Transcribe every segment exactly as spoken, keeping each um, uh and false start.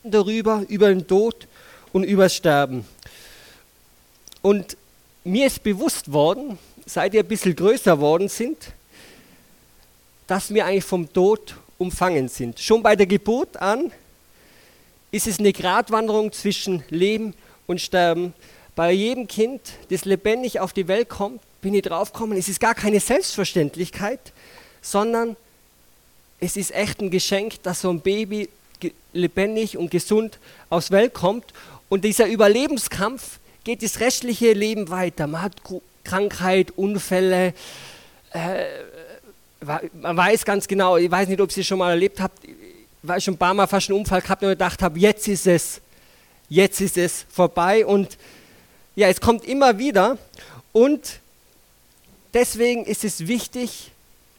reden darüber, über den Tod und über das Sterben. Und mir ist bewusst worden, seit wir ein bisschen größer worden sind, dass wir eigentlich vom Tod umfangen sind. Schon bei der Geburt an ist es eine Gratwanderung zwischen Leben und Sterben. Bei jedem Kind, das lebendig auf die Welt kommt, bin ich draufgekommen, es ist gar keine Selbstverständlichkeit, sondern es ist echt ein Geschenk, dass so ein Baby ge- lebendig und gesund aufs Welt kommt. Und dieser Überlebenskampf geht das restliche Leben weiter. Man hat Gru- Krankheit, Unfälle, äh, man weiß ganz genau, ich weiß nicht, ob ihr es schon mal erlebt habt, ich war schon ein paar Mal fast einen Unfall gehabt und gedacht habe, jetzt ist es, jetzt ist es vorbei. Und ja, es kommt immer wieder. Und deswegen ist es wichtig,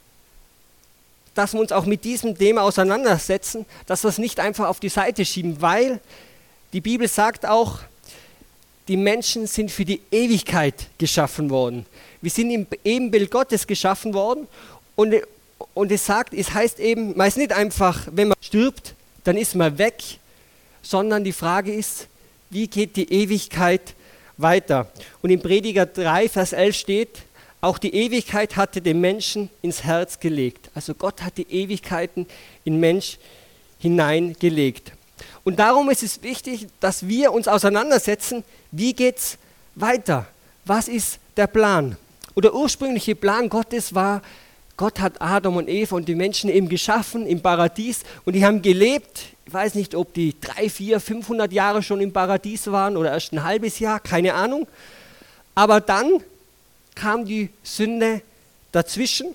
dass wir uns auch mit diesem Thema auseinandersetzen, dass wir es nicht einfach auf die Seite schieben, weil die Bibel sagt auch, die Menschen sind für die Ewigkeit geschaffen worden. Wir sind im Ebenbild Gottes geschaffen worden und, und es sagt, es heißt eben, man ist nicht einfach, wenn man stirbt, dann ist man weg, sondern die Frage ist, wie geht die Ewigkeit weiter? Und in Prediger drei, Vers elf steht, auch die Ewigkeit hatte den Menschen ins Herz gelegt. Also Gott hat die Ewigkeiten in Mensch hineingelegt. Und darum ist es wichtig, dass wir uns auseinandersetzen, wie geht es weiter? Was ist der Plan? Und der ursprüngliche Plan Gottes war, Gott hat Adam und Eva und die Menschen eben geschaffen im Paradies und die haben gelebt. Ich weiß nicht, ob die drei, vier, fünfhundert Jahre schon im Paradies waren oder erst ein halbes Jahr, keine Ahnung. Aber dann kam die Sünde dazwischen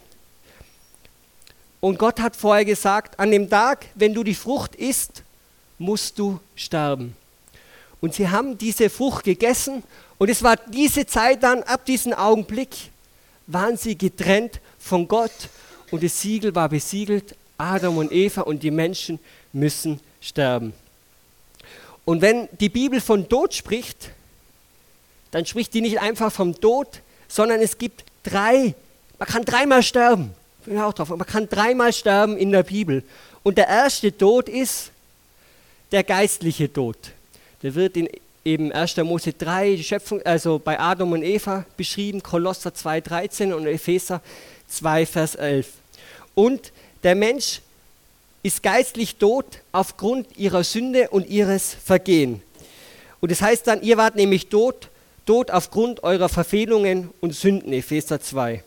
und Gott hat vorher gesagt, an dem Tag, wenn du die Frucht isst, musst du sterben. Und sie haben diese Frucht gegessen und es war diese Zeit dann, ab diesem Augenblick, waren sie getrennt von Gott und das Siegel war besiegelt, Adam und Eva und die Menschen müssen sterben. Und wenn die Bibel von Tod spricht, dann spricht die nicht einfach vom Tod, sondern es gibt drei, man kann dreimal sterben, ich bin auch drauf, man kann dreimal sterben in der Bibel. Und der erste Tod ist der geistliche Tod. Der wird in eben erster Mose drei, die Schöpfung, also bei Adam und Eva beschrieben, Kolosser zwei, dreizehn und Epheser zwei, Vers elf. Und der Mensch ist geistlich tot aufgrund ihrer Sünde und ihres Vergehen. Und das heißt dann, ihr wart nämlich tot, tot aufgrund eurer Verfehlungen und Sünden, Epheser zwei.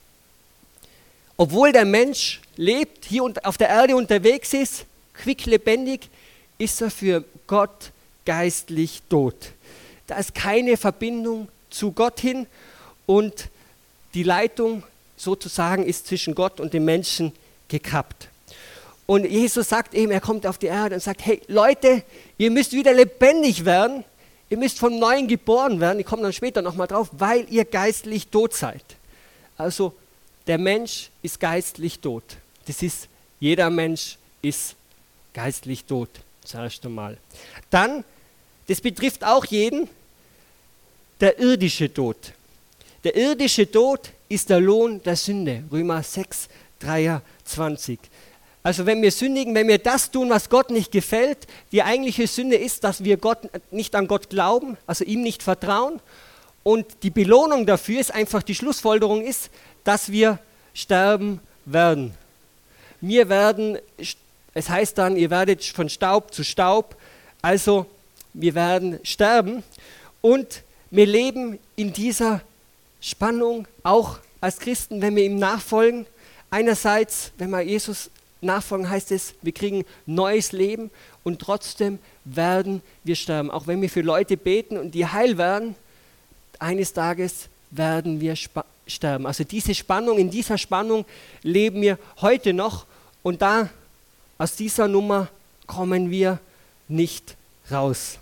Obwohl der Mensch lebt, hier auf der Erde unterwegs ist, quicklebendig, ist er für Gott geistlich tot. Da ist keine Verbindung zu Gott hin und die Leitung sozusagen ist zwischen Gott und dem Menschen gekappt. Und Jesus sagt eben, er kommt auf die Erde und sagt, hey Leute, ihr müsst wieder lebendig werden, ihr müsst vom Neuen geboren werden, ich komme dann später nochmal drauf, weil ihr geistlich tot seid. Also der Mensch ist geistlich tot. Das ist, jeder Mensch ist geistlich tot, das erste Mal. Dann, das betrifft auch jeden, der irdische Tod. Der irdische Tod ist der Lohn der Sünde, Römer sechs, dreiundzwanzig. Also wenn wir sündigen, wenn wir das tun, was Gott nicht gefällt, die eigentliche Sünde ist, dass wir Gott, nicht an Gott glauben, also ihm nicht vertrauen. Und die Belohnung dafür ist einfach, die Schlussfolgerung ist, dass wir sterben werden. Wir werden, es heißt dann, ihr werdet von Staub zu Staub, also wir werden sterben. Und wir leben in dieser Spannung, auch als Christen, wenn wir ihm nachfolgen. Einerseits, wenn wir Jesus nachfolgen, heißt es, wir kriegen neues Leben und trotzdem werden wir sterben. Auch wenn wir für Leute beten und die heil werden, eines Tages werden wir spa- sterben. Also diese Spannung, in dieser Spannung leben wir heute noch und da, aus dieser Nummer kommen wir nicht raus.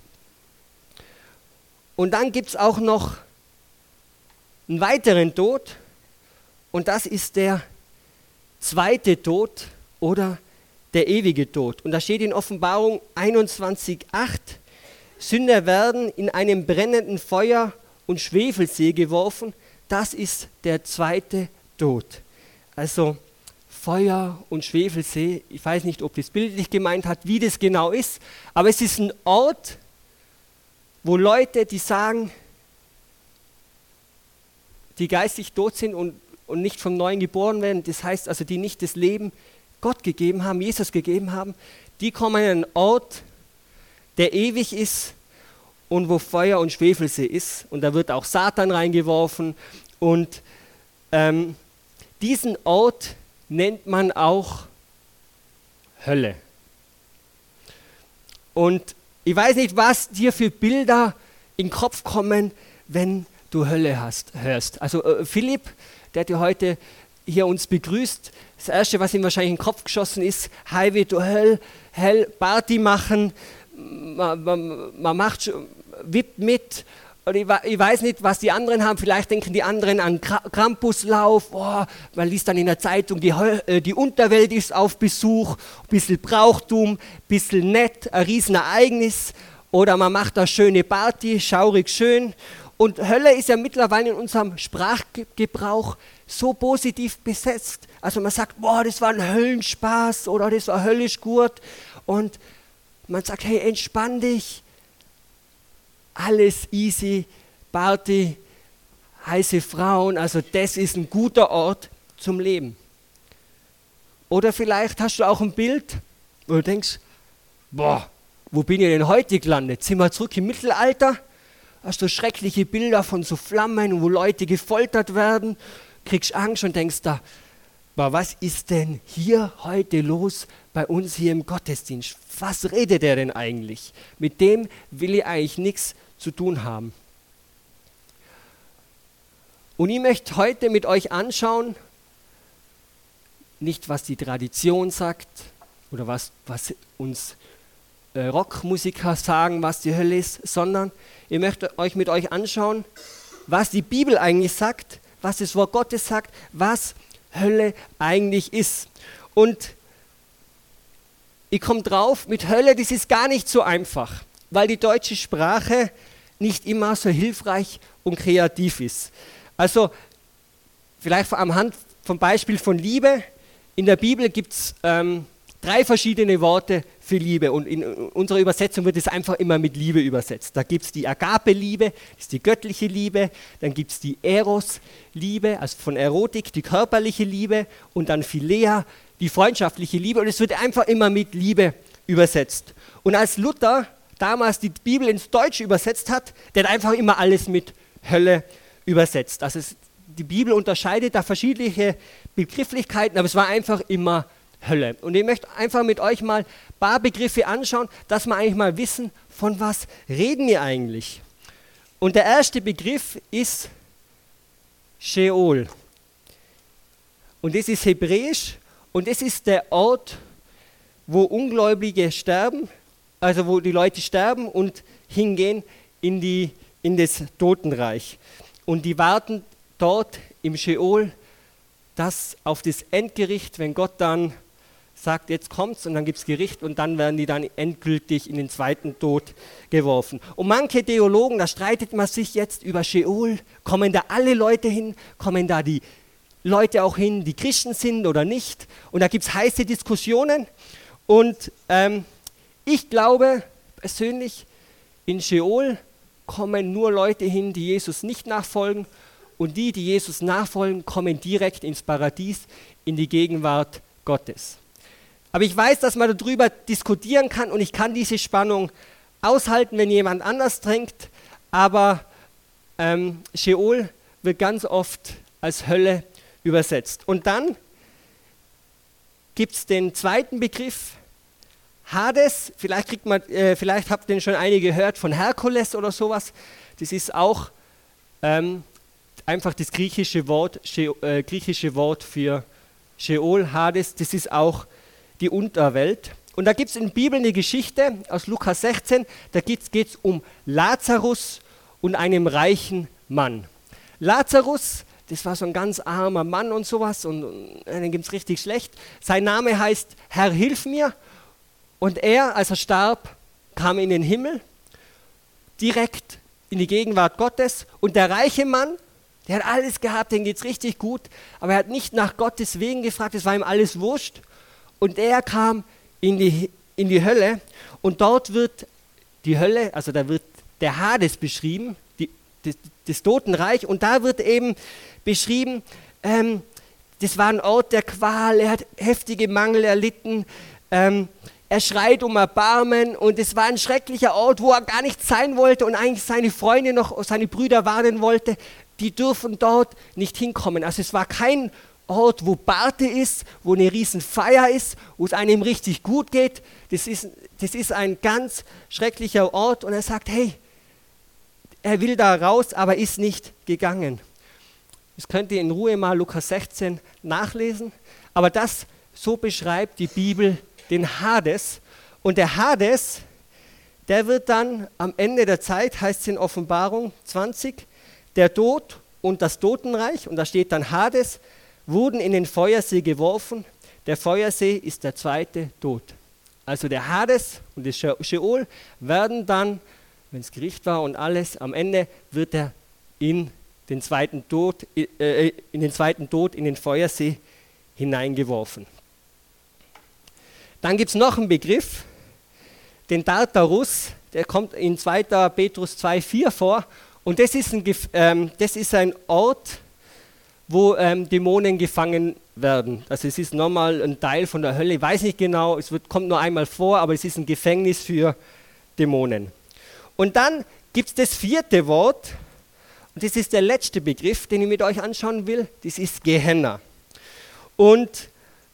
Und dann gibt es auch noch einen weiteren Tod und das ist der zweite Tod oder der ewige Tod. Und da steht in Offenbarung einundzwanzig acht, Sünder werden in einem brennenden Feuer und Schwefelsee geworfen, das ist der zweite Tod. Also Feuer und Schwefelsee. Ich weiß nicht, ob das bildlich gemeint hat, wie das genau ist, aber es ist ein Ort, wo Leute, die sagen, die geistig tot sind und, und nicht vom Neuen geboren werden, das heißt also, die nicht das Leben Gott gegeben haben, Jesus gegeben haben, die kommen an einen Ort, der ewig ist und wo Feuer und Schwefelsee ist. Und da wird auch Satan reingeworfen. Und ähm, diesen Ort nennt man auch Hölle. Und ich weiß nicht, was dir für Bilder in den Kopf kommen, wenn du Hölle hast, hörst. Also äh, Philipp, der hat ja heute hier uns begrüßt, das Erste, was ihm wahrscheinlich in den Kopf geschossen ist, Highway to Hell, Hell, Party machen, man, man, man macht, wippt mit. Und ich, ich weiß nicht, was die anderen haben, vielleicht denken die anderen an Krampuslauf, oh, man liest dann in der Zeitung, die, die Unterwelt ist auf Besuch, ein bisschen Brauchtum, ein bisschen nett, ein Riesenereignis, oder man macht eine schöne Party, schaurig schön. Und Hölle ist ja mittlerweile in unserem Sprachgebrauch so positiv besetzt. Also man sagt, boah, das war ein Höllenspaß oder das war höllisch gut. Und man sagt, hey, entspann dich. Alles easy, Party, heiße Frauen. Also das ist ein guter Ort zum Leben. Oder vielleicht hast du auch ein Bild, wo du denkst, boah, wo bin ich denn heute gelandet? Sind wir zurück im Mittelalter? Hast du schreckliche Bilder von so Flammen, wo Leute gefoltert werden, kriegst Angst und denkst da, was ist denn hier heute los bei uns hier im Gottesdienst? Was redet der denn eigentlich? Mit dem will ich eigentlich nichts zu tun haben. Und ich möchte heute mit euch anschauen, nicht was die Tradition sagt oder was, was uns äh, Rockmusiker sagen, was die Hölle ist, sondern ich möchte euch mit euch anschauen, was die Bibel eigentlich sagt, was das Wort Gottes sagt, was Hölle eigentlich ist. Und ich komme drauf, mit Hölle, das ist gar nicht so einfach, weil die deutsche Sprache nicht immer so hilfreich und kreativ ist. Also vielleicht am Hand vom Beispiel von Liebe. In der Bibel gibt es ähm, drei verschiedene Worte für Liebe und in unserer Übersetzung wird es einfach immer mit Liebe übersetzt. Da gibt es die Agape-Liebe, das ist die göttliche Liebe, dann gibt es die Eros-Liebe, also von Erotik, die körperliche Liebe und dann Philea, die freundschaftliche Liebe und es wird einfach immer mit Liebe übersetzt. Und als Luther damals die Bibel ins Deutsche übersetzt hat, der hat einfach immer alles mit Hölle übersetzt. Also es, die Bibel unterscheidet da verschiedene Begrifflichkeiten, aber es war einfach immer Hölle. Und ich möchte einfach mit euch mal ein paar Begriffe anschauen, dass wir eigentlich mal wissen, von was reden wir eigentlich. Und der erste Begriff ist Sheol. Und das ist hebräisch und das ist der Ort, wo Ungläubige sterben, also wo die Leute sterben und hingehen in, die, in das Totenreich. Und die warten dort im Sheol das auf das Endgericht, wenn Gott dann sagt, jetzt kommt's und dann gibt es Gericht und dann werden die dann endgültig in den zweiten Tod geworfen. Und manche Theologen, da streitet man sich jetzt über Sheol, kommen da alle Leute hin, kommen da die Leute auch hin, die Christen sind oder nicht. Und da gibt es heiße Diskussionen und ähm, ich glaube persönlich, in Sheol kommen nur Leute hin, die Jesus nicht nachfolgen und die, die Jesus nachfolgen, kommen direkt ins Paradies, in die Gegenwart Gottes. Aber ich weiß, dass man darüber diskutieren kann und ich kann diese Spannung aushalten, wenn jemand anders denkt, aber ähm, Sheol wird ganz oft als Hölle übersetzt. Und dann gibt es den zweiten Begriff, Hades, vielleicht, kriegt man, äh, vielleicht habt ihr den schon einige gehört von Herkules oder sowas. Das ist auch ähm, einfach das griechische Wort, She- äh, griechische Wort für Sheol, Hades, das ist auch die Unterwelt. Und da gibt es in der Bibel eine Geschichte aus Lukas sechzehn, da geht es um Lazarus und einem reichen Mann. Lazarus, das war so ein ganz armer Mann und sowas und, und den gibt es richtig schlecht. Sein Name heißt Herr, hilf mir. Und er, als er starb, kam in den Himmel, direkt in die Gegenwart Gottes. Und der reiche Mann, Der hat alles gehabt, dem geht es richtig gut, aber er hat nicht nach Gottes Wegen gefragt, es war ihm alles wurscht. Und er kam in die, in die Hölle und dort wird die Hölle, also da wird der Hades beschrieben, die, das, das Totenreich, und da wird eben beschrieben, ähm, das war ein Ort der Qual, er hat heftige Mangel erlitten, ähm, er schreit um Erbarmen und es war ein schrecklicher Ort, wo er gar nicht sein wollte und eigentlich seine Freunde noch, seine Brüder warnen wollte, die dürfen dort nicht hinkommen. Also es war kein Ort, wo Barte ist, wo eine riesen Feier ist, wo es einem richtig gut geht. Das ist, das ist ein ganz schrecklicher Ort und er sagt, hey, er will da raus, aber ist nicht gegangen. Das könnt ihr in Ruhe mal Lukas sechzehn nachlesen, aber das, so beschreibt die Bibel den Hades. Und der Hades, der wird dann am Ende der Zeit, heißt es in Offenbarung zwanzig, der Tod und das Totenreich, und da steht dann Hades, wurden in den Feuersee geworfen. Der Feuersee ist der zweite Tod. Also der Hades und das Scheol werden dann, wenn es Gericht war und alles, am Ende wird er in den zweiten Tod, äh, in den zweiten Tod, in den Feuersee hineingeworfen. Dann gibt es noch einen Begriff, den Tartarus, der kommt in zweiter Petrus zwei vier vor, und das ist ein, ähm, das ist ein Ort, wo ähm, Dämonen gefangen werden. Also es ist nochmal ein Teil von der Hölle, ich weiß nicht genau, es wird, kommt nur einmal vor, aber es ist ein Gefängnis für Dämonen. Und dann gibt es das vierte Wort, und das ist der letzte Begriff, den ich mit euch anschauen will, das ist Gehenna. Und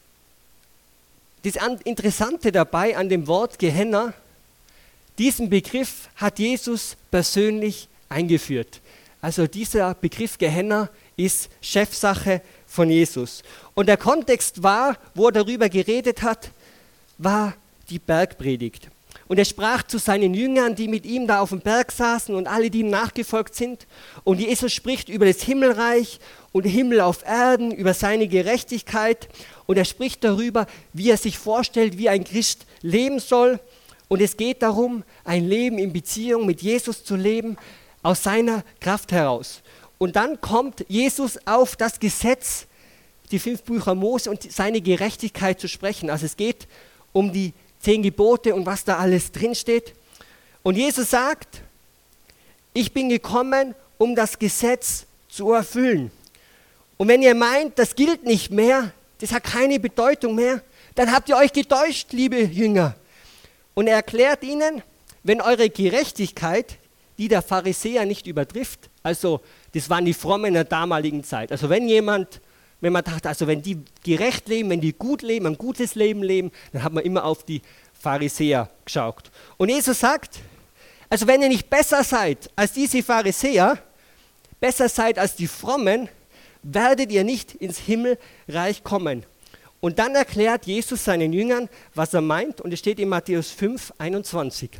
das Interessante dabei an dem Wort Gehenna, diesen Begriff hat Jesus persönlich eingeführt. Also dieser Begriff Gehenna ist Chefsache von Jesus. Und der Kontext war, wo er darüber geredet hat, war die Bergpredigt. Und er sprach zu seinen Jüngern, die mit ihm da auf dem Berg saßen und alle, die ihm nachgefolgt sind. Und Jesus spricht über das Himmelreich und Himmel auf Erden, über seine Gerechtigkeit. Und er spricht darüber, wie er sich vorstellt, wie ein Christ leben soll. Und es geht darum, ein Leben in Beziehung mit Jesus zu leben, aus seiner Kraft heraus. Und dann kommt Jesus auf das Gesetz, die fünf Bücher Mose und seine Gerechtigkeit zu sprechen. Also es geht um die zehn Gebote und was da alles drinsteht. Und Jesus sagt, ich bin gekommen, um das Gesetz zu erfüllen. Und wenn ihr meint, das gilt nicht mehr, das hat keine Bedeutung mehr, dann habt ihr euch getäuscht, liebe Jünger. Und er erklärt ihnen, wenn eure Gerechtigkeit, die der Pharisäer nicht übertrifft, also das waren die Frommen der damaligen Zeit. Also wenn jemand, wenn man dachte, also wenn die gerecht leben, wenn die gut leben, ein gutes Leben leben, dann hat man immer auf die Pharisäer geschaut. Und Jesus sagt, also wenn ihr nicht besser seid als diese Pharisäer, besser seid als die Frommen, werdet ihr nicht ins Himmelreich kommen. Und dann erklärt Jesus seinen Jüngern, was er meint, und es steht in Matthäus fünf einundzwanzig.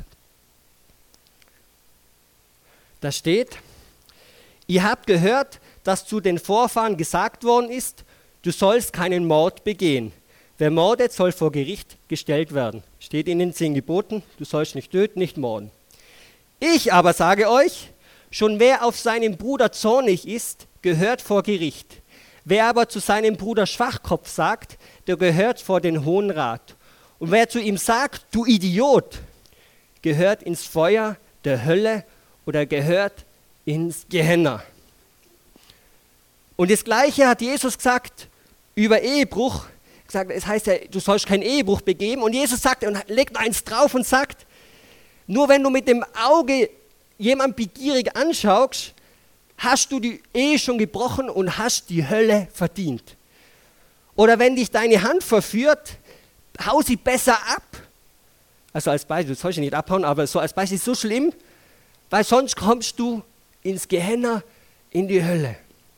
Da steht, ihr habt gehört, dass zu den Vorfahren gesagt worden ist, du sollst keinen Mord begehen. Wer mordet, soll vor Gericht gestellt werden. Steht in den zehn Geboten, du sollst nicht töten, nicht morden. Ich aber sage euch, schon wer auf seinen Bruder zornig ist, gehört vor Gericht. Wer aber zu seinem Bruder Schwachkopf sagt, der gehört vor den Hohen Rat. Und wer zu ihm sagt, du Idiot, gehört ins Feuer der Hölle oder gehört ins Gehenna. Und das Gleiche hat Jesus gesagt über Ehebruch. Gesagt, es heißt ja, du sollst keinen Ehebruch begehen. Und Jesus sagt und legt eins drauf und sagt, nur wenn du mit dem Auge jemand begierig anschaust, hast du die Ehe schon gebrochen und hast die Hölle verdient. Oder wenn dich deine Hand verführt, hau sie besser ab. Also als Beispiel, du sollst ja nicht abhauen, aber so als Beispiel ist so schlimm, weil sonst kommst du ins Gehenna, in die Hölle.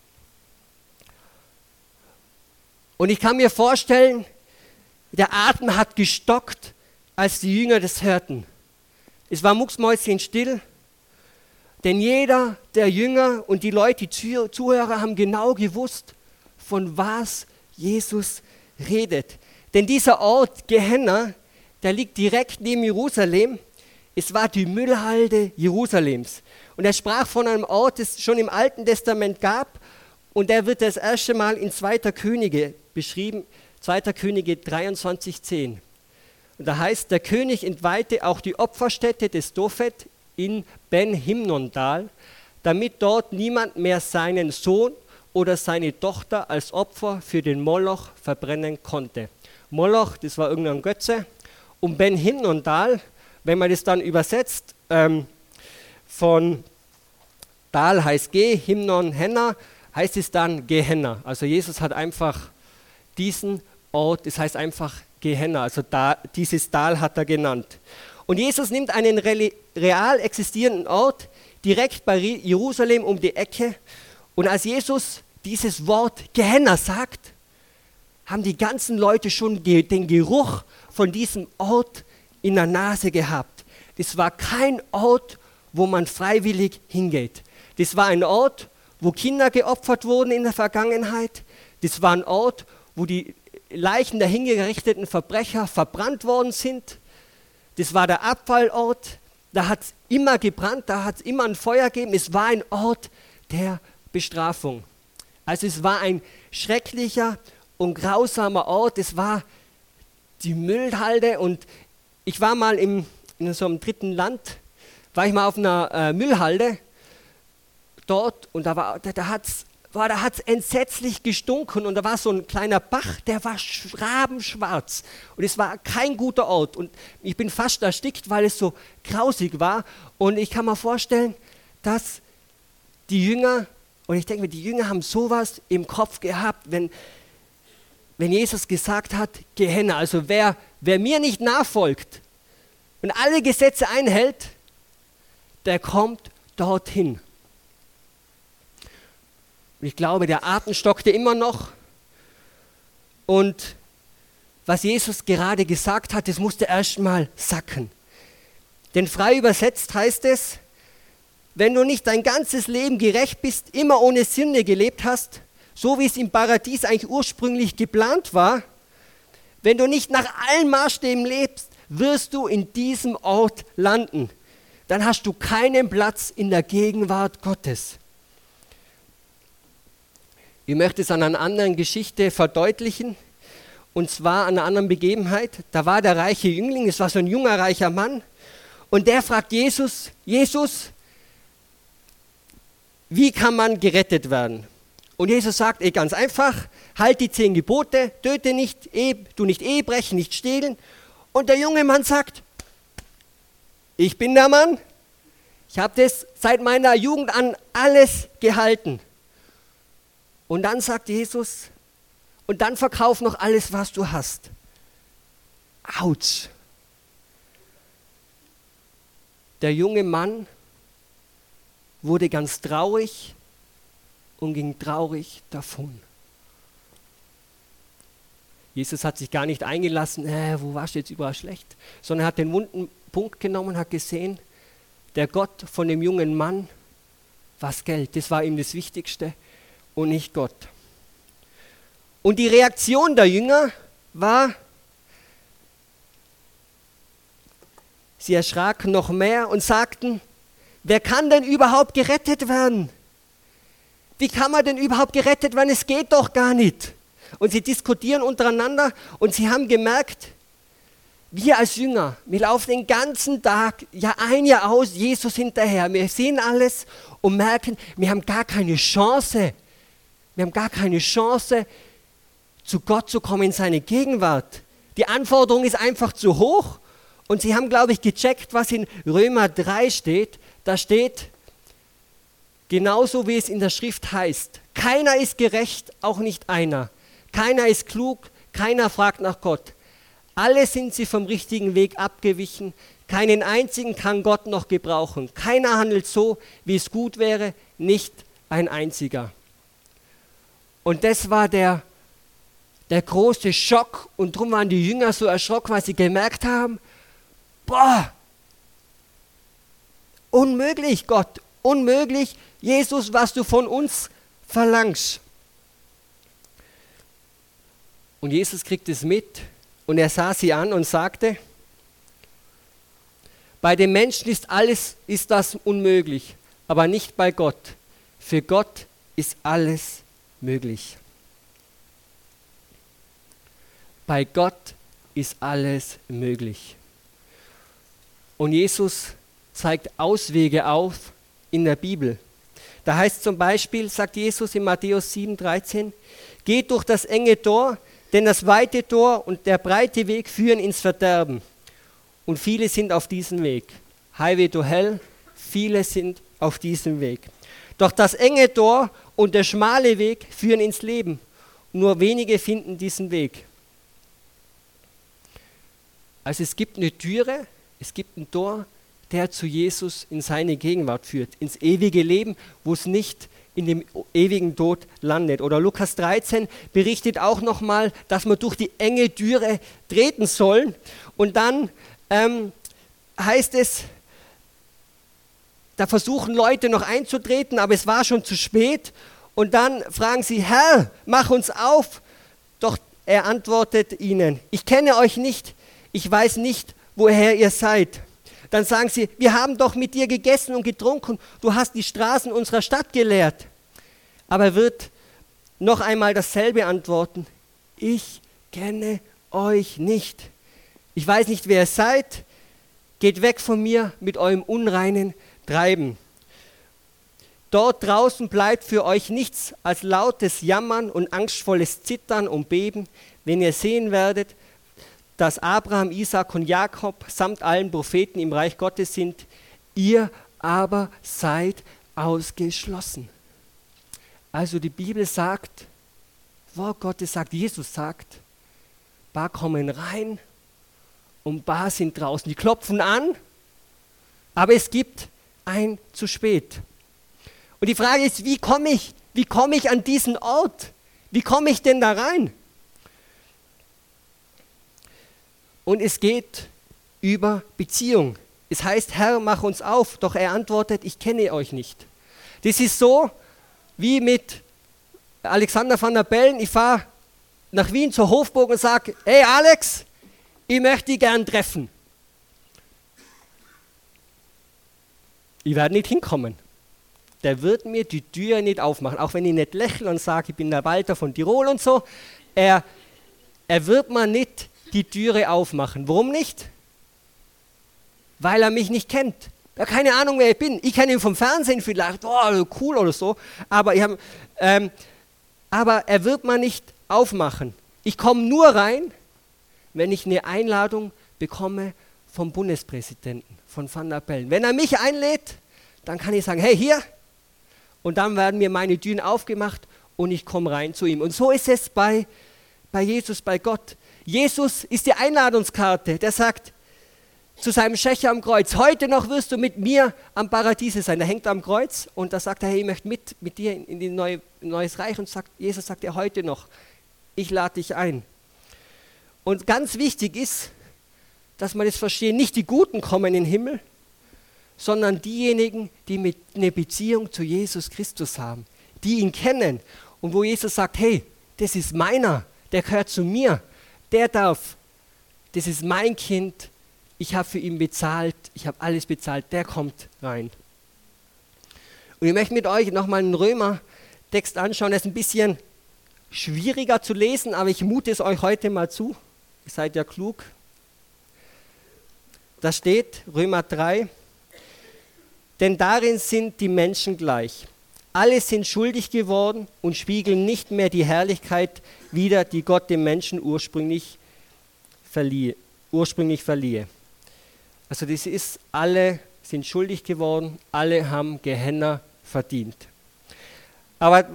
Und ich kann mir vorstellen, der Atem hat gestockt, als die Jünger das hörten. Es war mucksmäuschenstill, denn jeder der Jünger und die Leute, die Zuhörer, haben genau gewusst, von was Jesus redet. Denn dieser Ort, Gehenna, der liegt direkt neben Jerusalem, Es war die Müllhalde Jerusalems. Und er sprach von einem Ort, das es schon im Alten Testament gab. Und der wird das erste Mal in zweiter Könige beschrieben, zweiter Könige dreiundzwanzig zehn. Und da heißt, der König entweihte auch die Opferstätte des Tophet in Ben-Himnon-Dal, damit dort niemand mehr seinen Sohn oder seine Tochter als Opfer für den Moloch verbrennen konnte. Moloch, das war irgendein Götze. Und Ben-Himnon-Dal, wenn man das dann übersetzt, ähm, von Dal heißt Geh, Himnon, Henna, heißt es dann Gehenna. Also Jesus hat einfach diesen Ort, das heißt einfach Gehenna, also da, dieses Tal hat er genannt. Und Jesus nimmt einen real existierenden Ort direkt bei Jerusalem um die Ecke. Und als Jesus dieses Wort Gehenna sagt, haben die ganzen Leute schon den Geruch von diesem Ort in der Nase gehabt. Das war kein Ort, wo man freiwillig hingeht. Das war ein Ort, wo Kinder geopfert wurden in der Vergangenheit. Das war ein Ort, wo die Leichen der hingerichteten Verbrecher verbrannt worden sind. Das war der Abfallort. Da hat es immer gebrannt, da hat es immer ein Feuer gegeben. Es war ein Ort der Bestrafung. Also es war ein schrecklicher und grausamer Ort. Es war die Müllhalde. Und ich war mal im, in so einem dritten Land, war ich mal auf einer äh, Müllhalde dort und da, war, da, da hat es Boah, da hat es entsetzlich gestunken und da war so ein kleiner Bach, der war rabenschwarz und es war kein guter Ort und ich bin fast erstickt, weil es so grausig war und ich kann mir vorstellen, dass die Jünger, und ich denke mir, die Jünger haben sowas im Kopf gehabt, wenn, wenn Jesus gesagt hat, Gehenna, also wer, wer mir nicht nachfolgt und alle Gesetze einhält, der kommt dorthin. Ich glaube, der Atem stockte immer noch. Und was Jesus gerade gesagt hat, das musste erst mal sacken. Denn frei übersetzt heißt es, wenn du nicht dein ganzes Leben gerecht bist, immer ohne Sünde gelebt hast, so wie es im Paradies eigentlich ursprünglich geplant war, wenn du nicht nach allen Maßstäben lebst, wirst du in diesem Ort landen. Dann hast du keinen Platz in der Gegenwart Gottes. Ich möchte es an einer anderen Geschichte verdeutlichen, und zwar an einer anderen Begebenheit. Da war der reiche Jüngling, es war so ein junger, reicher Mann, und der fragt Jesus, Jesus, wie kann man gerettet werden? Und Jesus sagt, eh, ganz einfach, halt die zehn Gebote, töte nicht, eh, tu nicht Ehe brechen, nicht stehlen. Und der junge Mann sagt, ich bin der Mann, ich habe das seit meiner Jugend an alles gehalten. Und dann sagt Jesus, und dann verkauf noch alles, was du hast. Autsch. Der junge Mann wurde ganz traurig und ging traurig davon. Jesus hat sich gar nicht eingelassen, äh, wo warst du jetzt überall schlecht, sondern er hat den wunden Punkt genommen und hat gesehen, der Gott von dem jungen Mann war das Geld, das war ihm das Wichtigste. Und nicht Gott. Und die Reaktion der Jünger war, sie erschraken noch mehr und sagten, wer kann denn überhaupt gerettet werden? Wie kann man denn überhaupt gerettet werden? Es geht doch gar nicht. Und sie diskutieren untereinander und sie haben gemerkt, wir als Jünger, wir laufen den ganzen Tag, Jahr ein, Jahr aus, Jesus hinterher. Wir sehen alles und merken, wir haben gar keine Chance, Wir haben gar keine Chance, zu Gott zu kommen in seine Gegenwart. Die Anforderung ist einfach zu hoch. Und sie haben, glaube ich, gecheckt, was in Römer drei steht. Da steht, genauso wie es in der Schrift heißt, keiner ist gerecht, auch nicht einer. Keiner ist klug, keiner fragt nach Gott. Alle sind sie vom richtigen Weg abgewichen. Keinen einzigen kann Gott noch gebrauchen. Keiner handelt so, wie es gut wäre, nicht ein einziger. Und das war der, der große Schock und darum waren die Jünger so erschrocken, weil sie gemerkt haben, boah, unmöglich Gott, unmöglich Jesus, was du von uns verlangst. Und Jesus kriegt es mit und er sah sie an und sagte, Bei den Menschen ist alles, ist das unmöglich, aber nicht bei Gott. Für Gott ist alles möglich. Bei Gott ist alles möglich. Und Jesus zeigt Auswege auf in der Bibel. Da heißt zum Beispiel, sagt Jesus in Matthäus sieben, dreizehn, geht durch das enge Tor, denn das weite Tor und der breite Weg führen ins Verderben. Und viele sind auf diesem Weg. Highway to Hell, viele sind auf diesem Weg. Doch das enge Tor und der schmale Weg führen ins Leben. Nur wenige finden diesen Weg. Also es gibt eine Türe, es gibt ein Tor, der zu Jesus in seine Gegenwart führt, ins ewige Leben, wo es nicht in dem ewigen Tod landet. Oder Lukas dreizehn berichtet auch nochmal, dass wir durch die enge Türe treten sollen. Und dann ähm, heißt es, da versuchen Leute noch einzutreten, aber es war schon zu spät. Und dann fragen sie, Herr, mach uns auf. Doch er antwortet ihnen, ich kenne euch nicht, ich weiß nicht, woher ihr seid. Dann sagen sie, wir haben doch mit dir gegessen und getrunken, du hast die Straßen unserer Stadt gelehrt. Aber er wird noch einmal dasselbe antworten, ich kenne euch nicht. Ich weiß nicht, wer ihr seid, geht weg von mir mit eurem unreinen Treiben. Dort draußen bleibt für euch nichts als lautes Jammern und angstvolles Zittern und Beben, wenn ihr sehen werdet, dass Abraham, Isaak und Jakob samt allen Propheten im Reich Gottes sind, ihr aber seid ausgeschlossen. Also die Bibel sagt, Wort Gottes sagt, Jesus sagt, paar kommen rein und paar sind draußen. Die klopfen an, aber es gibt ein zu spät. Und die Frage ist, wie komme ich, wie komme ich an diesen Ort? Wie komme ich denn da rein? Und es geht über Beziehung. Es heißt, Herr, mach uns auf. Doch er antwortet, ich kenne euch nicht. Das ist so wie mit Alexander van der Bellen. Ich fahre nach Wien zur Hofburg und sage, hey Alex, ich möchte dich gern treffen. Ich werde nicht hinkommen. Der wird mir die Tür nicht aufmachen. Auch wenn ich nicht lächle und sage, ich bin der Walter von Tirol und so. Er, er wird mir nicht die Türe aufmachen. Warum nicht? Weil er mich nicht kennt. Er hat keine Ahnung, wer ich bin. Ich kenne ihn vom Fernsehen vielleicht, oh, cool oder so. Aber, ich hab, ähm, aber er wird mir nicht aufmachen. Ich komme nur rein, wenn ich eine Einladung bekomme vom Bundespräsidenten, von Van der Bellen. Wenn er mich einlädt, dann kann ich sagen, hey, hier. Und dann werden mir meine Türen aufgemacht und ich komme rein zu ihm. Und so ist es bei, bei Jesus, bei Gott. Jesus ist die Einladungskarte, der sagt zu seinem Schächer am Kreuz, heute noch wirst du mit mir am Paradiese sein. Der hängt am Kreuz und da sagt er, hey, ich möchte mit, mit dir in, in die neue, neues Reich. Und sagt, Jesus sagt er heute noch, ich lade dich ein. Und ganz wichtig ist, dass man das verstehen, nicht die Guten kommen in den Himmel, sondern diejenigen, die mit eine Beziehung zu Jesus Christus haben, die ihn kennen und wo Jesus sagt, hey, das ist meiner, der gehört zu mir. Der darf, das ist mein Kind, ich habe für ihn bezahlt, ich habe alles bezahlt, der kommt rein. Und ich möchte mit euch nochmal einen Römer-Text anschauen, der ist ein bisschen schwieriger zu lesen, aber ich mute es euch heute mal zu, ihr seid ja klug. Da steht, Römer drei, denn darin sind die Menschen gleich. Alle sind schuldig geworden und spiegeln nicht mehr die Herrlichkeit wider, die Gott dem Menschen ursprünglich verliehe. Ursprünglich verliehe. Also das ist, alle sind schuldig geworden, alle haben Gehenna verdient. Aber,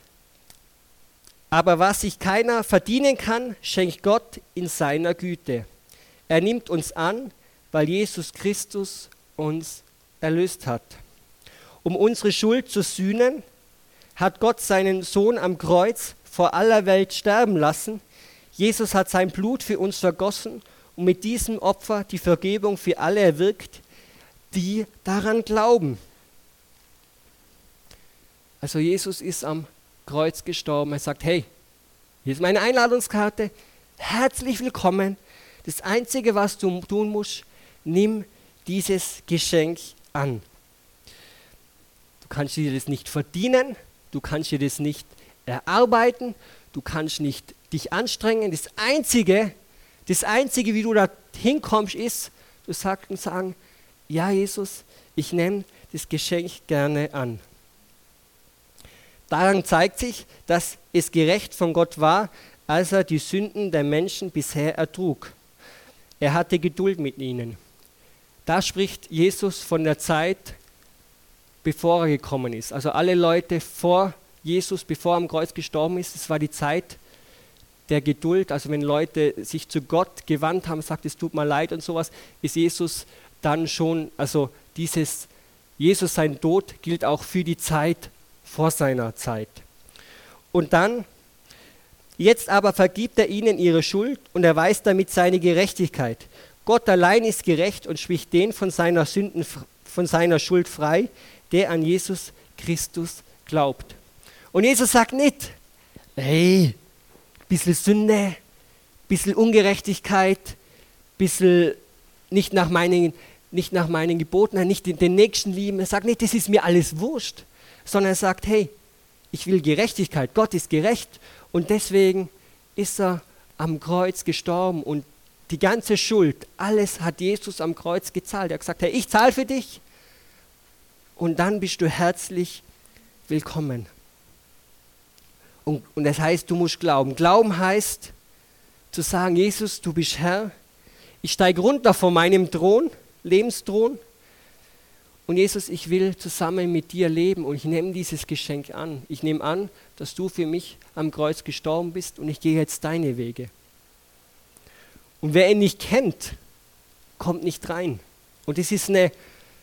aber was sich keiner verdienen kann, schenkt Gott in seiner Güte. Er nimmt uns an, weil Jesus Christus uns erlöst hat. Um unsere Schuld zu sühnen, hat Gott seinen Sohn am Kreuz vor aller Welt sterben lassen. Jesus hat sein Blut für uns vergossen und mit diesem Opfer die Vergebung für alle erwirkt, die daran glauben. Also Jesus ist am Kreuz gestorben. Er sagt, hey, hier ist meine Einladungskarte, herzlich willkommen. Das Einzige, was du tun musst, nimm dieses Geschenk an. Du kannst dir das nicht verdienen, du kannst dir das nicht erarbeiten, du kannst nicht dich anstrengen. Das Einzige, das Einzige, wie du da hinkommst, ist, du sagst und sagen, ja Jesus, ich nehme das Geschenk gerne an. Daran zeigt sich, dass es gerecht von Gott war, als er die Sünden der Menschen bisher ertrug. Er hatte Geduld mit ihnen. Da spricht Jesus von der Zeit, bevor er gekommen ist. Also alle Leute vor Jesus, bevor er am Kreuz gestorben ist, das war die Zeit der Geduld. Also wenn Leute sich zu Gott gewandt haben, sagt, es tut mir leid und sowas, ist Jesus dann schon, also dieses Jesus, sein Tod gilt auch für die Zeit vor seiner Zeit. Und dann, jetzt aber vergibt er ihnen ihre Schuld und erweist damit seine Gerechtigkeit. Gott allein ist gerecht und spricht den von seiner Sünden, von seiner Schuld frei, der an Jesus Christus glaubt. Und Jesus sagt nicht, hey, bisschen Sünde, bisschen Ungerechtigkeit, bisschen nicht nach meinen, nicht nach meinen Geboten, nicht den, den Nächsten lieben. Er sagt nicht, das ist mir alles wurscht, sondern er sagt, hey, ich will Gerechtigkeit, Gott ist gerecht und deswegen ist er am Kreuz gestorben und die ganze Schuld, alles hat Jesus am Kreuz gezahlt. Er hat gesagt, hey, ich zahle für dich und dann bist du herzlich willkommen. Und, und das heißt, du musst glauben. Glauben heißt, zu sagen, Jesus, du bist Herr, ich steige runter von meinem Thron, Lebensthron, und Jesus, ich will zusammen mit dir leben und ich nehme dieses Geschenk an. Ich nehme an, dass du für mich am Kreuz gestorben bist und ich gehe jetzt deine Wege. Und wer ihn nicht kennt, kommt nicht rein. Und es ist eine,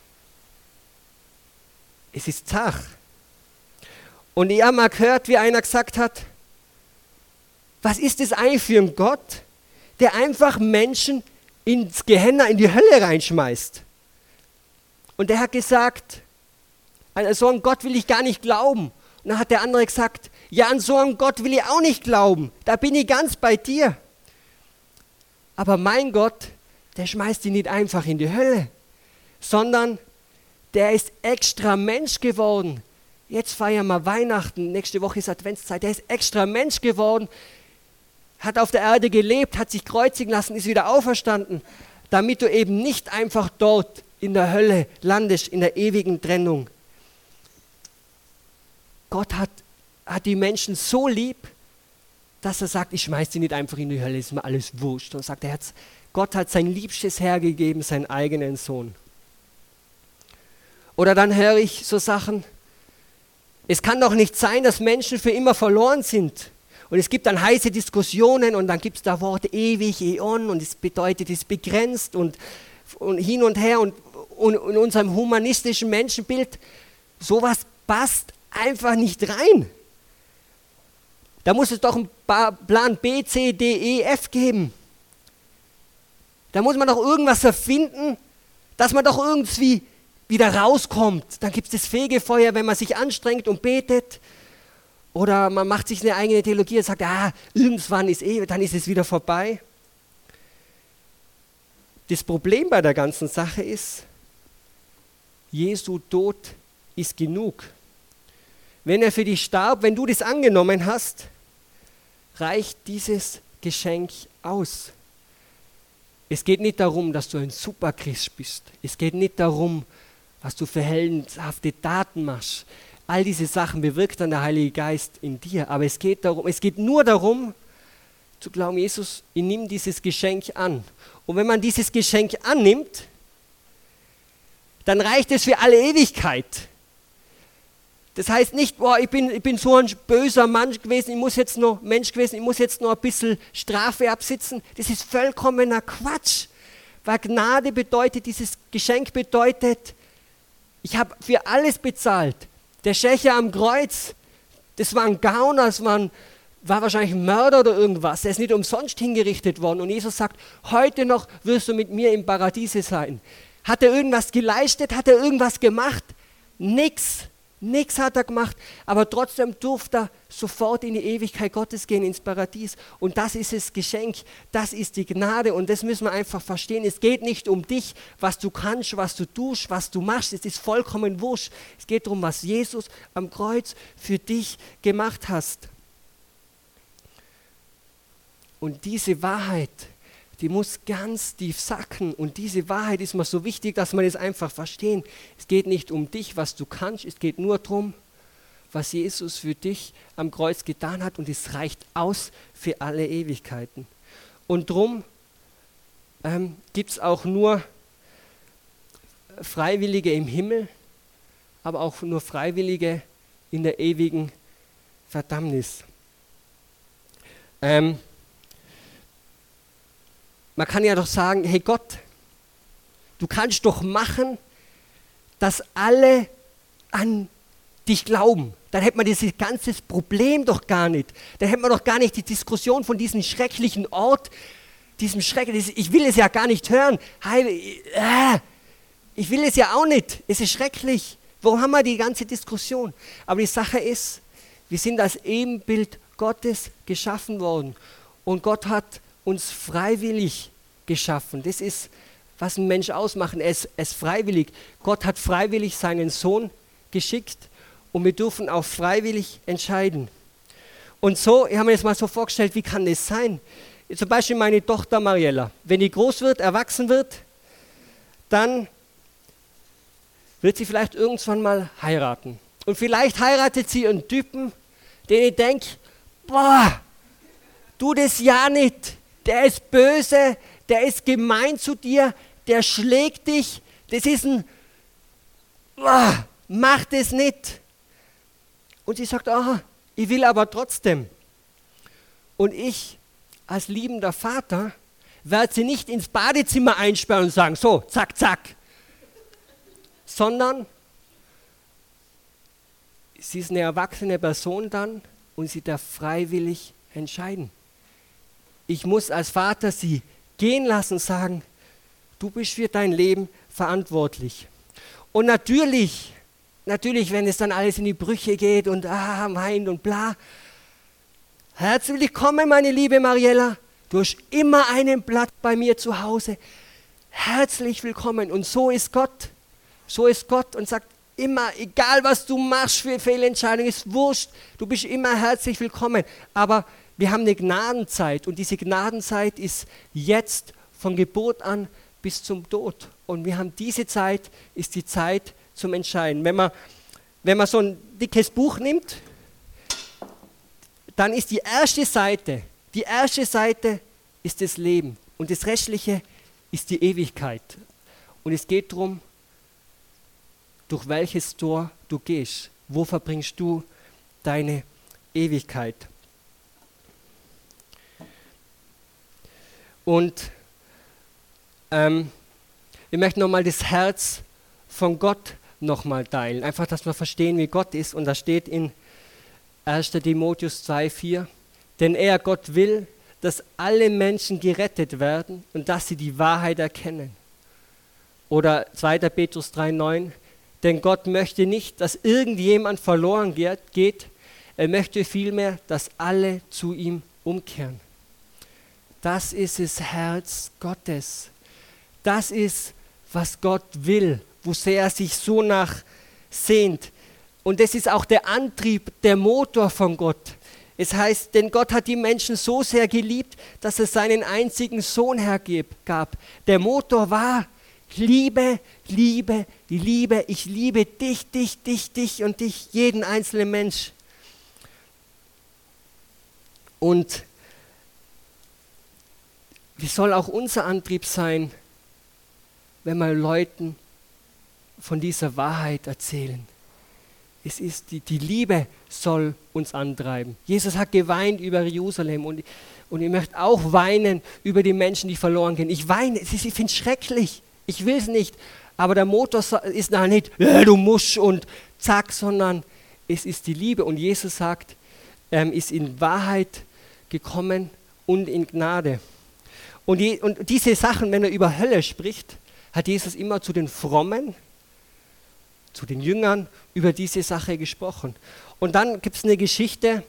es ist zach. Und ich habe mal gehört, wie einer gesagt hat, was ist das eigentlich für ein Gott, der einfach Menschen ins Gehenna, in die Hölle reinschmeißt? Und der hat gesagt, an so einen Gott will ich gar nicht glauben. Und dann hat der andere gesagt, ja, an so einen Gott will ich auch nicht glauben. Da bin ich ganz bei dir. Aber mein Gott, der schmeißt ihn nicht einfach in die Hölle, sondern der ist extra Mensch geworden. Jetzt feiern wir Weihnachten, nächste Woche ist Adventszeit. Der ist extra Mensch geworden, hat auf der Erde gelebt, hat sich kreuzigen lassen, ist wieder auferstanden, damit du eben nicht einfach dort in der Hölle landest, in der ewigen Trennung. Gott hat, hat die Menschen so lieb, dass er sagt, ich schmeiß sie nicht einfach in die Hölle, ist mir alles wurscht. Und sagt, er hat's, Gott hat sein Liebstes hergegeben, seinen eigenen Sohn. Oder dann höre ich so Sachen, es kann doch nicht sein, dass Menschen für immer verloren sind. Und es gibt dann heiße Diskussionen und dann gibt es da Worte ewig, Äon und es bedeutet, es ist begrenzt und, und hin und her und, und in unserem humanistischen Menschenbild, sowas passt einfach nicht rein. Da muss es doch einen Plan B, C, D, E, F geben. Da muss man doch irgendwas erfinden, dass man doch irgendwie wieder rauskommt. Dann gibt es das Fegefeuer, wenn man sich anstrengt und betet. Oder man macht sich eine eigene Theologie und sagt, ah, irgendwann ist eh, dann ist es wieder vorbei. Das Problem bei der ganzen Sache ist, Jesu Tod ist genug. Wenn er für dich starb, wenn du das angenommen hast, reicht dieses Geschenk aus. Es geht nicht darum, dass du ein Superchrist bist. Es geht nicht darum, was du für heldenhafte Taten machst. All diese Sachen bewirkt dann der Heilige Geist in dir. Aber es geht darum, es geht nur darum, zu glauben, Jesus, ich nehme dieses Geschenk an. Und wenn man dieses Geschenk annimmt, dann reicht es für alle Ewigkeit. Das heißt nicht, boah, ich bin, ich bin so ein böser Mensch gewesen, ich muss jetzt noch Mensch gewesen, ich muss jetzt noch ein bisschen Strafe absitzen. Das ist vollkommener Quatsch. Weil Gnade bedeutet, dieses Geschenk bedeutet, ich habe für alles bezahlt. Der Schächer am Kreuz, das war ein Gauner, das war, ein, war wahrscheinlich ein Mörder oder irgendwas. Der ist nicht umsonst hingerichtet worden. Und Jesus sagt, heute noch wirst du mit mir im Paradiese sein. Hat er irgendwas geleistet? Hat er irgendwas gemacht? Nix. Nichts hat er gemacht, aber trotzdem durfte er sofort in die Ewigkeit Gottes gehen, ins Paradies. Und das ist das Geschenk, das ist die Gnade und das müssen wir einfach verstehen. Es geht nicht um dich, was du kannst, was du tust, was du machst. Es ist vollkommen wurscht. Es geht darum, was Jesus am Kreuz für dich gemacht hast. Und diese Wahrheit, die muss ganz tief sacken. Und diese Wahrheit ist mir so wichtig, dass wir das einfach verstehen. Es geht nicht um dich, was du kannst. Es geht nur darum, was Jesus für dich am Kreuz getan hat. Und es reicht aus für alle Ewigkeiten. Und darum ähm, gibt es auch nur Freiwillige im Himmel, aber auch nur Freiwillige in der ewigen Verdammnis. Ähm, Man kann ja doch sagen, hey Gott, du kannst doch machen, dass alle an dich glauben. Dann hätte man dieses ganze Problem doch gar nicht. Dann hätte man doch gar nicht die Diskussion von diesem schrecklichen Ort, diesem schrecklichen, ich will es ja gar nicht hören. Ich will es ja auch nicht. Es ist schrecklich. Warum haben wir die ganze Diskussion? Aber die Sache ist, wir sind als Ebenbild Gottes geschaffen worden. Und Gott hat uns freiwillig geschaffen. Das ist, was ein Mensch ausmacht. Er ist, er ist freiwillig. Gott hat freiwillig seinen Sohn geschickt und wir dürfen auch freiwillig entscheiden. Und so, ich habe mir das mal so vorgestellt, wie kann das sein? Zum Beispiel meine Tochter Mariella. Wenn die groß wird, erwachsen wird, dann wird sie vielleicht irgendwann mal heiraten. Und vielleicht heiratet sie einen Typen, den ich denke, boah, tu das ja nicht. Der ist böse, der ist gemein zu dir, der schlägt dich, das ist ein, oh, mach das nicht. Und sie sagt, aha, ich will aber trotzdem. Und ich als liebender Vater werde sie nicht ins Badezimmer einsperren und sagen, so, zack, zack. Sondern sie ist eine erwachsene Person dann und sie darf freiwillig entscheiden. Ich muss als Vater sie gehen lassen und sagen, du bist für dein Leben verantwortlich. Und natürlich, natürlich, wenn es dann alles in die Brüche geht und ah, weint und bla, herzlich willkommen, meine liebe Mariella, du hast immer einen Platz bei mir zu Hause. Herzlich willkommen. Und so ist Gott. So ist Gott und sagt immer, egal was du machst für Fehlentscheidungen, ist wurscht, du bist immer herzlich willkommen. Aber wir haben eine Gnadenzeit und diese Gnadenzeit ist jetzt von Geburt an bis zum Tod. Und wir haben diese Zeit, ist die Zeit zum Entscheiden. Wenn man, wenn man so ein dickes Buch nimmt, dann ist die erste Seite, die erste Seite ist das Leben und das Restliche ist die Ewigkeit. Und es geht darum, durch welches Tor du gehst. Wo verbringst du deine Ewigkeit? Und ähm, wir möchten nochmal das Herz von Gott nochmal teilen. Einfach, dass wir verstehen, wie Gott ist. Und da steht in erster Timotheus zwei, vier, denn er, Gott, will, dass alle Menschen gerettet werden und dass sie die Wahrheit erkennen. Oder zweiter Petrus drei, neun, denn Gott möchte nicht, dass irgendjemand verloren geht, er möchte vielmehr, dass alle zu ihm umkehren. Das ist das Herz Gottes. Das ist, was Gott will, wozu er sich so nach sehnt. Und das ist auch der Antrieb, der Motor von Gott. Es heißt, denn Gott hat die Menschen so sehr geliebt, dass er seinen einzigen Sohn hergab. Der Motor war Liebe, Liebe, Liebe. Ich liebe dich, dich, dich, dich und dich, jeden einzelnen Mensch. Und wie soll auch unser Antrieb sein, wenn wir Leuten von dieser Wahrheit erzählen? Es ist die, die Liebe soll uns antreiben. Jesus hat geweint über Jerusalem und, und ich möchte auch weinen über die Menschen, die verloren gehen. Ich weine, ich finde es schrecklich, ich will es nicht, aber der Motor ist da nicht, äh, du musst und zack, sondern es ist die Liebe und Jesus sagt, ähm, ist in Wahrheit gekommen und in Gnade. Und, die, und diese Sachen, wenn er über Hölle spricht, hat Jesus immer zu den Frommen zu den Jüngern über diese Sache gesprochen. Und dann gibt es eine Geschichte,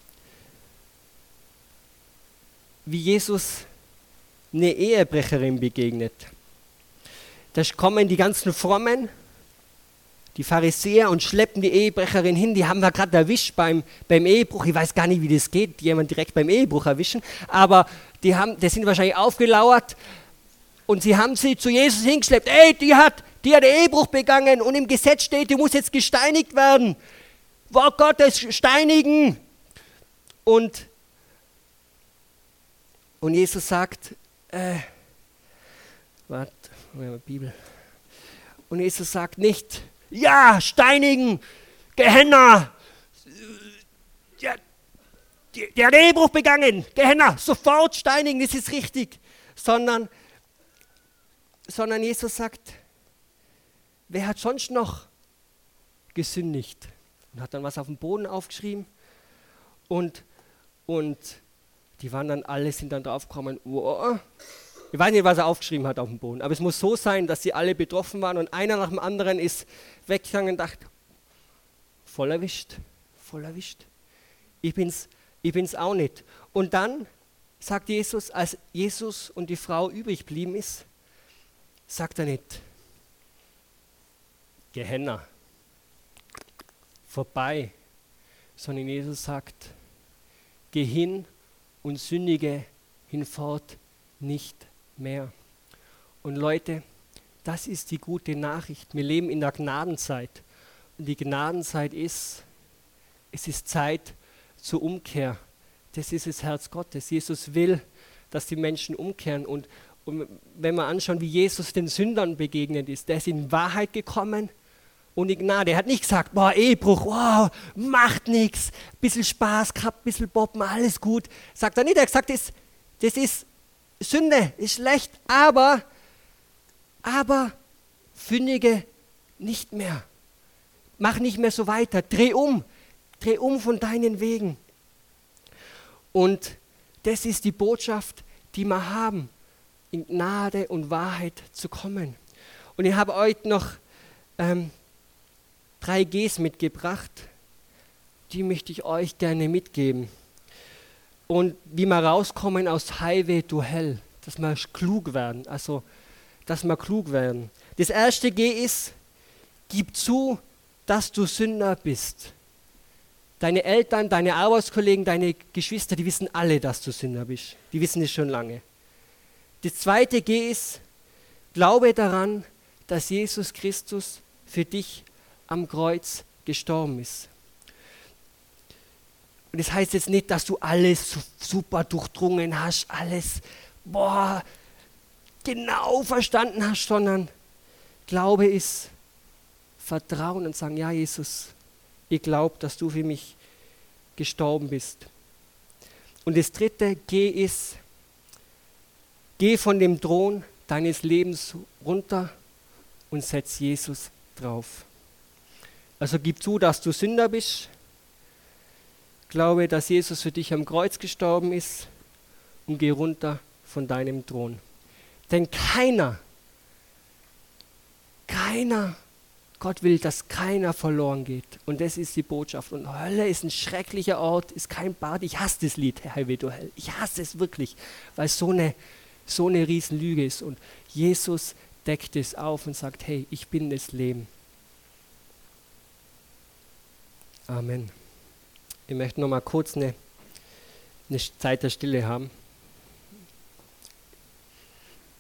wie Jesus eine Ehebrecherin begegnet. Da kommen die ganzen Frommen, die Pharisäer, und schleppen die Ehebrecherin hin. Die haben wir gerade erwischt beim, beim Ehebruch. Ich weiß gar nicht, wie das geht, jemanden direkt beim Ehebruch erwischen. Aber die, haben, die sind wahrscheinlich aufgelauert und sie haben sie zu Jesus hingeschleppt. Ey, die hat, die hat Ehebruch begangen und im Gesetz steht, die muss jetzt gesteinigt werden. Wort Gottes, steinigen. Und, und Jesus sagt, äh, warte, Bibel. Und Jesus sagt nicht, ja, steinigen, Gehenna, der, der, der hat Ehebruch begangen, Gehenna, sofort steinigen, das ist richtig. Sondern, sondern Jesus sagt, wer hat sonst noch gesündigt? Und hat dann was auf dem Boden aufgeschrieben und, und die waren dann alle, sind dann draufgekommen, wow. Ich weiß nicht, was er aufgeschrieben hat auf dem Boden, aber es muss so sein, dass sie alle betroffen waren und einer nach dem anderen ist weggegangen und dachte, voll erwischt, voll erwischt. Ich bin's, ich bin's auch nicht. Und dann sagt Jesus, als Jesus und die Frau übrig blieben ist, sagt er nicht, Gehenna, vorbei, sondern Jesus sagt, geh hin und sündige hinfort nicht mehr. Und Leute, das ist die gute Nachricht. Wir leben in der Gnadenzeit. Und die Gnadenzeit ist, es ist Zeit zur Umkehr. Das ist das Herz Gottes. Jesus will, dass die Menschen umkehren. Und, und wenn wir anschauen, wie Jesus den Sündern begegnet ist, der ist in Wahrheit gekommen und in Gnade. Er hat nicht gesagt, boah, Ehebruch, wow, macht nichts, bisschen Spaß gehabt, bisschen Boppen, alles gut. Sagt er nicht, er hat gesagt, das, das ist Sünde, ist schlecht, aber, aber sündige nicht mehr. Mach nicht mehr so weiter, dreh um, dreh um von deinen Wegen. Und das ist die Botschaft, die wir haben, in Gnade und Wahrheit zu kommen. Und ich habe euch noch ähm, drei Gs mitgebracht, die möchte ich euch gerne mitgeben. Und wie wir rauskommen aus Highway to Hell, dass wir klug werden, also dass wir klug werden. Das erste G ist, gib zu, dass du Sünder bist. Deine Eltern, deine Arbeitskollegen, deine Geschwister, die wissen alle, dass du Sünder bist. Die wissen es schon lange. Das zweite G ist, glaube daran, dass Jesus Christus für dich am Kreuz gestorben ist. Und das heißt jetzt nicht, dass du alles super durchdrungen hast, alles, boah, genau verstanden hast, sondern Glaube ist Vertrauen und sagen, ja Jesus, ich glaube, dass du für mich gestorben bist. Und das dritte G ist, geh von dem Thron deines Lebens runter und setz Jesus drauf. Also gib zu, dass du Sünder bist. Glaube, dass Jesus für dich am Kreuz gestorben ist und geh runter von deinem Thron. Denn keiner, keiner, Gott will, dass keiner verloren geht. Und das ist die Botschaft. Und Hölle ist ein schrecklicher Ort, ist kein Bad. Ich hasse das Lied, Highway to Hell. Ich hasse es wirklich, weil es so eine, so eine Riesenlüge ist. Und Jesus deckt es auf und sagt, hey, ich bin das Leben. Amen. Ich möchte noch mal kurz eine, eine Zeit der Stille haben.